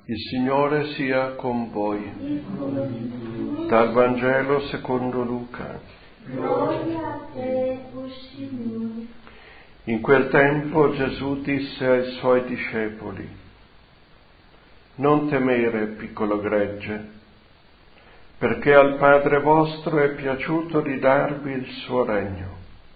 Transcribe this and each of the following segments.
Il Signore sia con voi. Dal Vangelo secondo Luca. Gloria a te, o Signore. In quel tempo Gesù disse ai suoi discepoli: non temere, piccolo gregge, perché al Padre vostro è piaciuto di darvi il suo regno.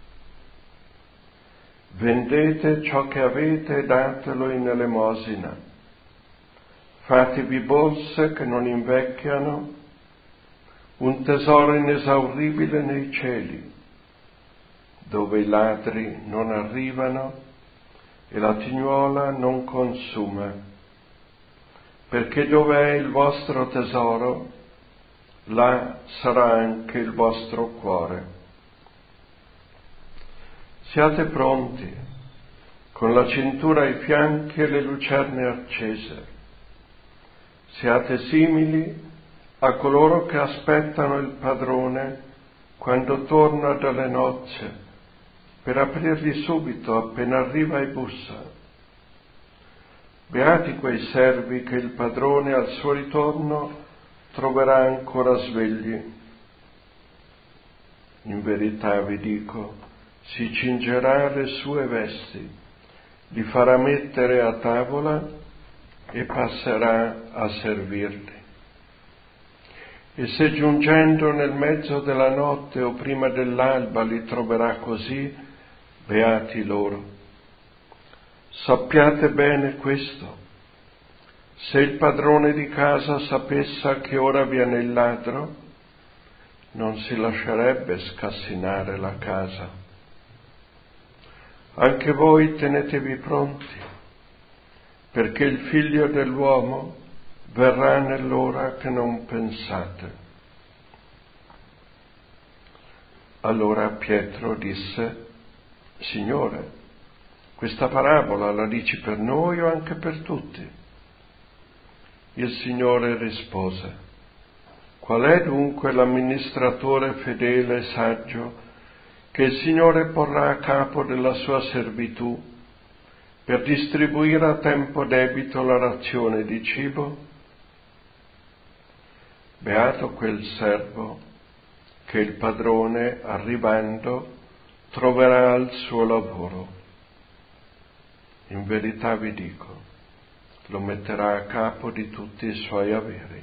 Vendete ciò che avete e datelo in elemosina. Fatevi borse che non invecchiano, un tesoro inesauribile nei cieli, dove i ladri non arrivano e la tignuola non consuma, perché dove è il vostro tesoro, là sarà anche il vostro cuore. Siate pronti, con la cintura ai fianchi e le lucerne accese. Siate simili a coloro che aspettano il padrone quando torna dalle nozze, per aprirgli subito appena arriva e bussa. Beati quei servi che il padrone al suo ritorno troverà ancora svegli. In verità vi dico, si cingerà le sue vesti, li farà mettere a tavola e passerà a servirli. E se giungendo nel mezzo della notte o prima dell'alba li troverà così, beati loro. Sappiate bene questo: se il padrone di casa sapesse a che ora viene il ladro, non si lascerebbe scassinare la casa. Anche voi tenetevi pronti, perché il Figlio dell'uomo verrà nell'ora che non pensate. Allora Pietro disse: Signore, questa parabola la dici per noi o anche per tutti? Il Signore rispose: qual è dunque l'amministratore fedele e saggio che il Signore porrà a capo della sua servitù per distribuire a tempo debito la razione di cibo? Beato quel servo che il padrone, arrivando, troverà al suo lavoro. In verità vi dico, lo metterà a capo di tutti i suoi averi.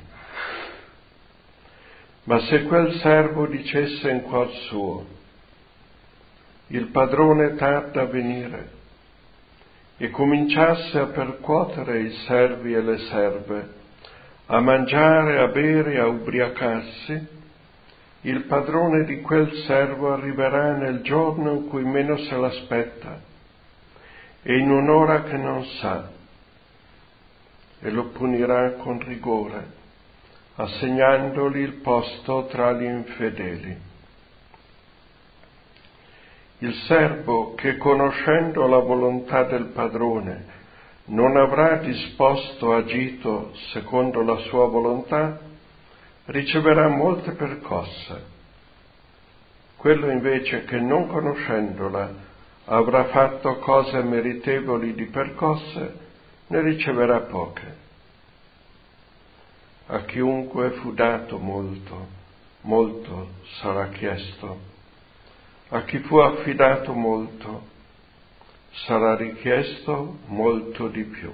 Ma se quel servo dicesse in cuor suo: il padrone tarda a venire, e cominciasse a percuotere i servi e le serve, a mangiare, a bere e a ubriacarsi, il padrone di quel servo arriverà nel giorno in cui meno se l'aspetta e in un'ora che non sa, e lo punirà con rigore, assegnandogli il posto tra gli infedeli. Il servo che, conoscendo la volontà del padrone, non avrà disposto, agito secondo la sua volontà, riceverà molte percosse. Quello invece che, non conoscendola, avrà fatto cose meritevoli di percosse, ne riceverà poche. A chiunque fu dato molto, molto sarà chiesto. A chi fu affidato molto, sarà richiesto molto di più.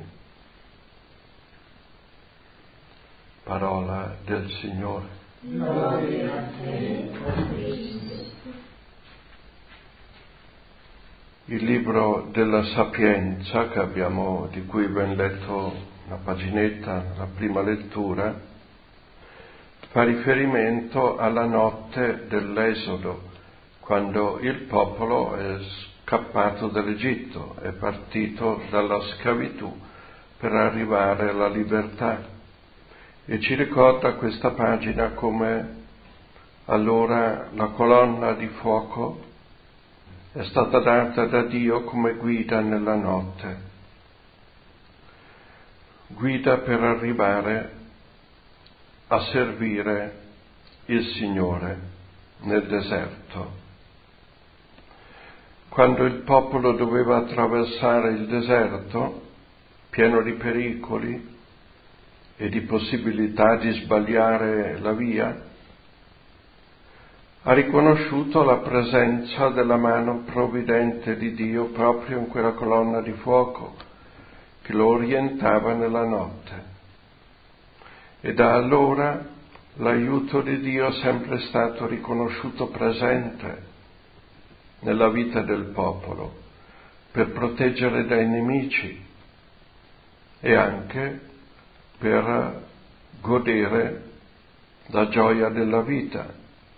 Parola del Signore. Gloria a te, o Cristo. Il libro della Sapienza, di cui abbiamo letto una paginetta, la prima lettura, fa riferimento alla notte dell'Esodo, quando il popolo è scappato dall'Egitto, è partito dalla schiavitù per arrivare alla libertà. E ci ricorda questa pagina come allora la colonna di fuoco è stata data da Dio come guida nella notte, guida per arrivare a servire il Signore nel deserto. Quando il popolo doveva attraversare il deserto, pieno di pericoli, e di possibilità di sbagliare la via, ha riconosciuto la presenza della mano provvidente di Dio proprio in quella colonna di fuoco che lo orientava nella notte. E da allora l'aiuto di Dio è sempre stato riconosciuto presente nella vita del popolo per proteggere dai nemici e anche per godere la gioia della vita.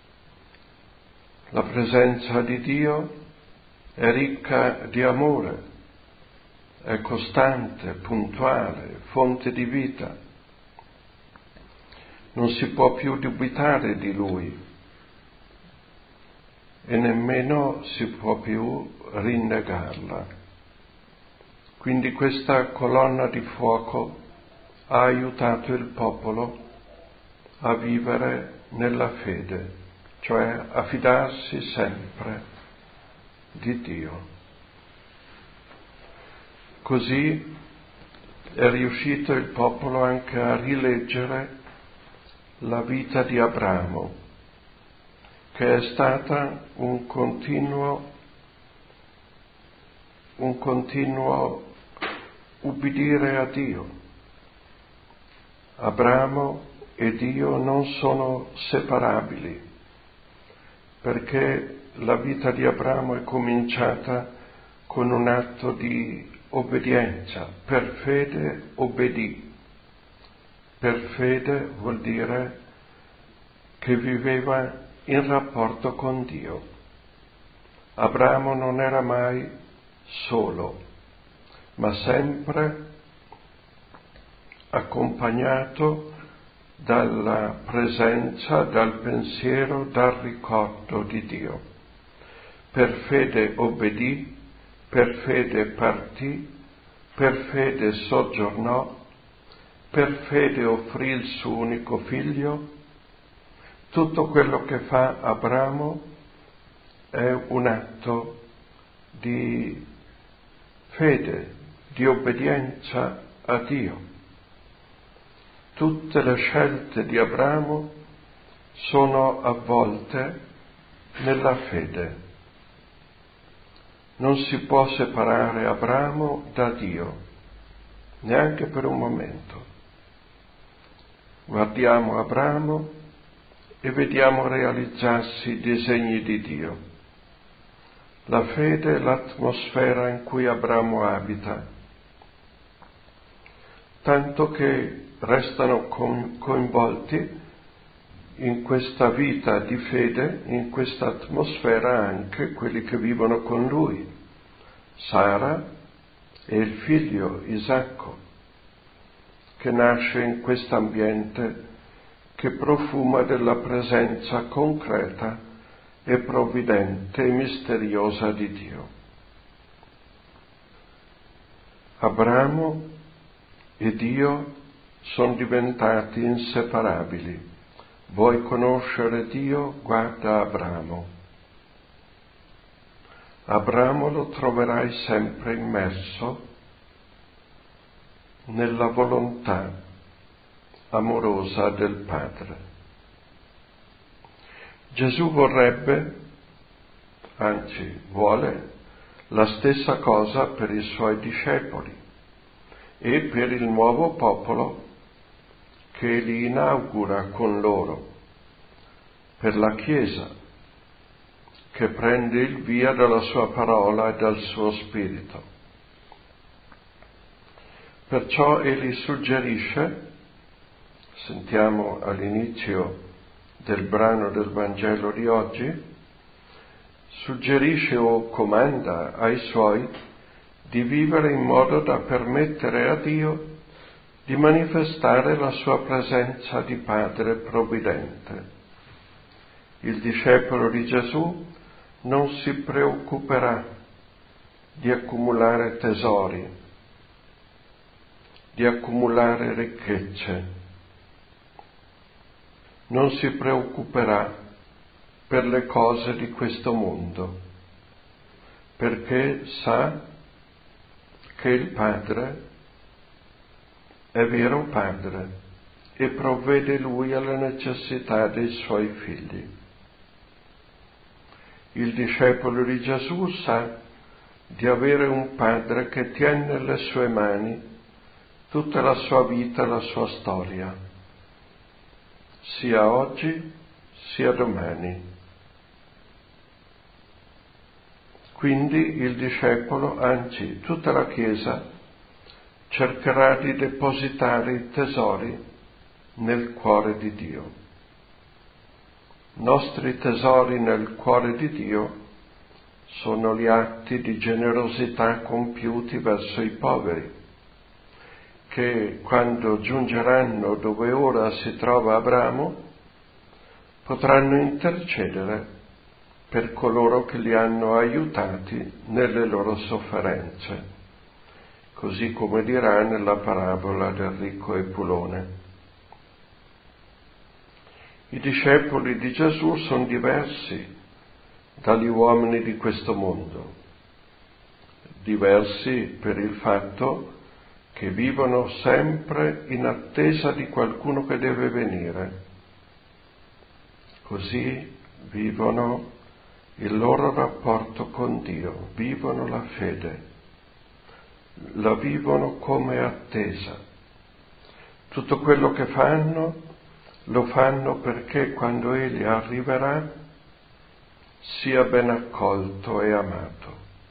La presenza di Dio è ricca di amore, è costante, puntuale, fonte di vita. Non si può più dubitare di Lui e nemmeno si può più rinnegarla. Quindi questa colonna di fuoco ha aiutato il popolo a vivere nella fede, cioè a fidarsi sempre di Dio. Così è riuscito il popolo anche a rileggere la vita di Abramo, che è stata un continuo ubbidire a Dio. Abramo e Dio non sono separabili, perché la vita di Abramo è cominciata con un atto di obbedienza. Per fede obbedì. Per fede vuol dire che viveva in rapporto con Dio. Abramo non era mai solo, ma sempre accompagnato dalla presenza, dal pensiero, dal ricordo di Dio. Per fede obbedì, per fede partì, per fede soggiornò, per fede offrì il suo unico figlio. Tutto quello che fa Abramo è un atto di fede, di obbedienza a Dio. Tutte le scelte di Abramo sono avvolte nella fede. Non si può separare Abramo da Dio, neanche per un momento. Guardiamo Abramo e vediamo realizzarsi i disegni di Dio. La fede è l'atmosfera in cui Abramo abita, tanto che restano coinvolti in questa vita di fede, in questa atmosfera anche quelli che vivono con lui, Sara e il figlio Isacco, che nasce in quest'ambiente che profuma della presenza concreta e provvidente e misteriosa di Dio. Abramo e Dio sono diventati inseparabili. Vuoi conoscere Dio? Guarda Abramo. Abramo lo troverai sempre immerso nella volontà amorosa del Padre. Gesù vorrebbe, anzi vuole, la stessa cosa per i suoi discepoli e per il nuovo popolo che li inaugura con loro, per la Chiesa, che prende il via dalla sua parola e dal suo spirito. Perciò egli suggerisce, sentiamo all'inizio del brano del Vangelo di oggi, suggerisce o comanda ai suoi di vivere in modo da permettere a Dio di manifestare la sua presenza di Padre provvidente. Il discepolo di Gesù non si preoccuperà di accumulare tesori, di accumulare ricchezze, non si preoccuperà per le cose di questo mondo, perché sa che il Padre è vero Padre e provvede Lui alle necessità dei Suoi figli. Il discepolo di Gesù sa di avere un Padre che tiene nelle sue mani tutta la sua vita e la sua storia, sia oggi sia domani. Quindi il discepolo, anzi tutta la Chiesa, cercherà di depositare i tesori nel cuore di Dio. Nostri tesori nel cuore di Dio sono gli atti di generosità compiuti verso i poveri, che quando giungeranno dove ora si trova Abramo, potranno intercedere per coloro che li hanno aiutati nelle loro sofferenze, così come dirà nella parabola del ricco Epulone. I discepoli di Gesù sono diversi dagli uomini di questo mondo, diversi per il fatto che vivono sempre in attesa di qualcuno che deve venire. Così vivono il loro rapporto con Dio, vivono la fede, la vivono come attesa. Tutto quello che fanno lo fanno perché quando Egli arriverà sia ben accolto e amato.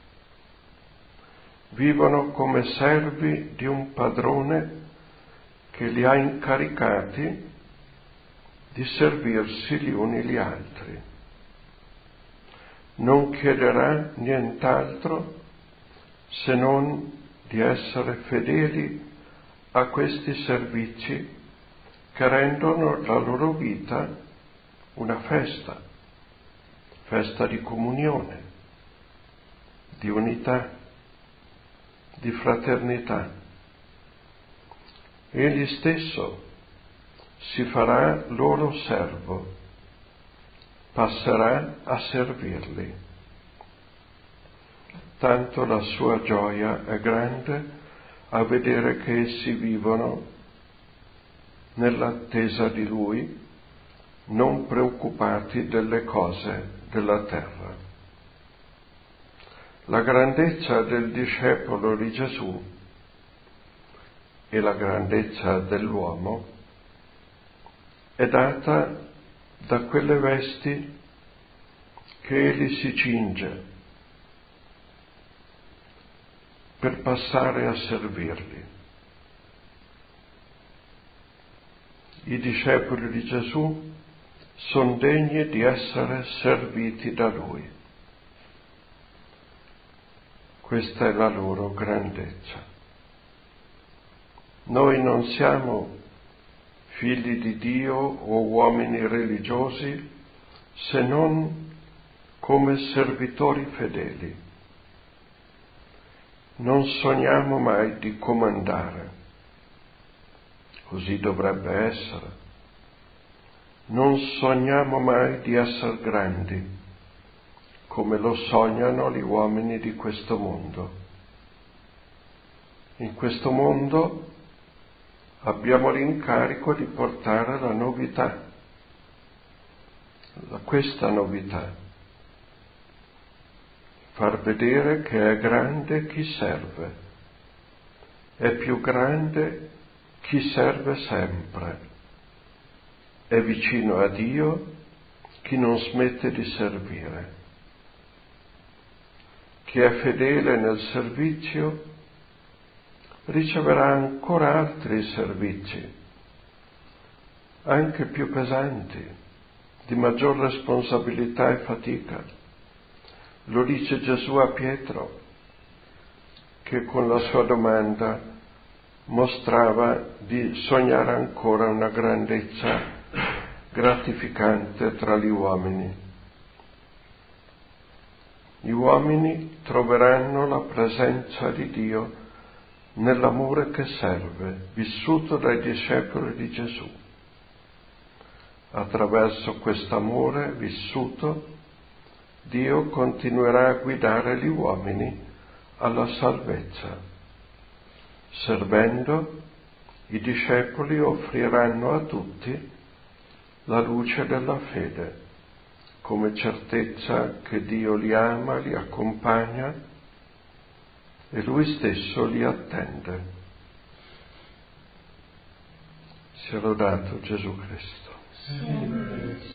Vivono come servi di un padrone che li ha incaricati di servirsi gli uni gli altri. Non chiederà nient'altro se non di essere fedeli a questi servizi che rendono la loro vita una festa di comunione, di unità, di fraternità. Egli stesso si farà loro servo, passerà a servirli. Tanto la sua gioia è grande a vedere che essi vivono nell'attesa di Lui, non preoccupati delle cose della terra. La grandezza del discepolo di Gesù e la grandezza dell'uomo è data da quelle vesti che egli si cinge per passare a servirli. I discepoli di Gesù sono degni di essere serviti da Lui. Questa è la loro grandezza. Noi non siamo figli di Dio o uomini religiosi se non come servitori fedeli. Non sogniamo mai di comandare. Così dovrebbe essere. Non sogniamo mai di essere grandi, come lo sognano gli uomini di questo mondo. In questo mondo abbiamo l'incarico di portare la novità, questa novità, far vedere che è grande chi serve, è più grande chi serve sempre, è vicino a Dio chi non smette di servire. Chi è fedele nel servizio riceverà ancora altri servizi, anche più pesanti, di maggior responsabilità e fatica. Lo dice Gesù a Pietro, che con la sua domanda mostrava di sognare ancora una grandezza gratificante tra gli uomini. Gli uomini troveranno la presenza di Dio nell'amore che serve, vissuto dai discepoli di Gesù. Attraverso quest'amore vissuto, Dio continuerà a guidare gli uomini alla salvezza, servendo I discepoli offriranno a tutti la luce della fede, come certezza che Dio li ama, li accompagna e Lui stesso li attende. Sia lodato Gesù Cristo.